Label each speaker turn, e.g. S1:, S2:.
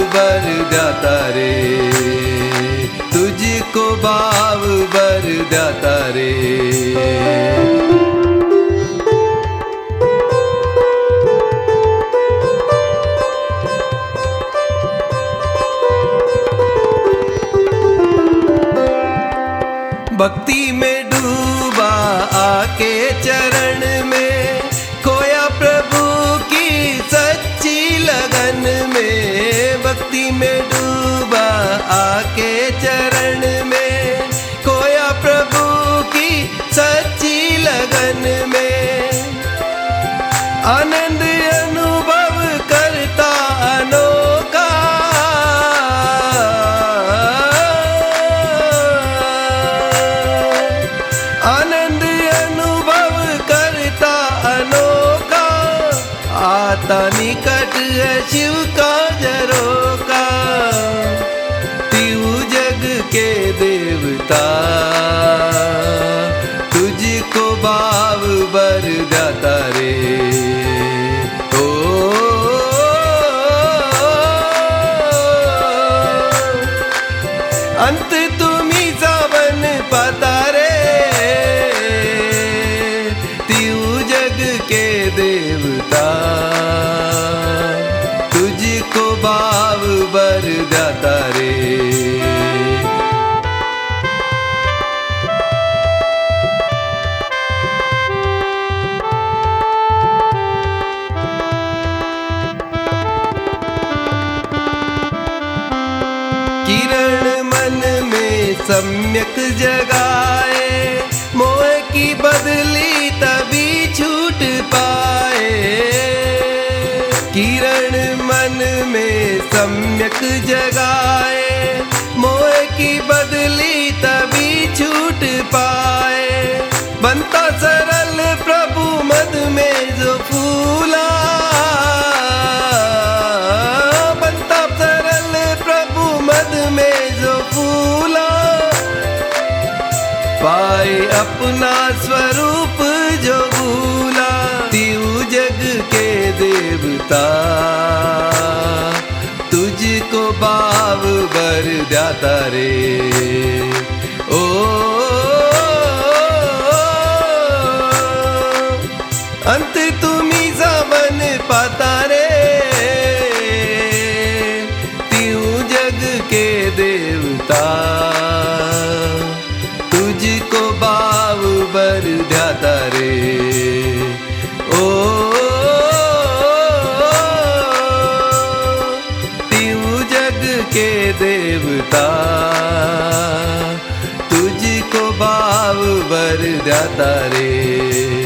S1: बर दाता रे, तुझको भाव बर दाता रे। भक्ति में डूबा आके चरण में, खोया प्रभु की सच्ची लगन में। भक्ति में डूबा आके चरण में, खोया प्रभु की सच्ची लगन में। आनंद अनुभव करता अनोखा, आनंद अनुभव करता अनोखा। आता निकट है शिव का झरोखा, तीऊ जग के देवता। तुझको भाव बर दाता रे, ओ अंत तुम्ही सावन पाता रे, तीऊ जग के देवता। तुझको भाव बर दाता रे। किरण मन में सम्यक जगाए, मोह की बदली तभी छूट पाए। किरण मन में सम्यक जगाए, मोह की बदली तभी छूट पाए। बनता सरल प्रभु मद में जो फूला, बनता सरल प्रभु मद में जो फूला। पाए अपना स्वरूप जो भूला, तीऊ जग के देवता। तुझको भाव बर दाता रे, ओ अंत तुम्ही सावन पाता रे, तीऊ जग के देवता। तुझको भाव बर दाता रे, ओ तीऊ जग के देवता। तुझको भाव बर दाता रे।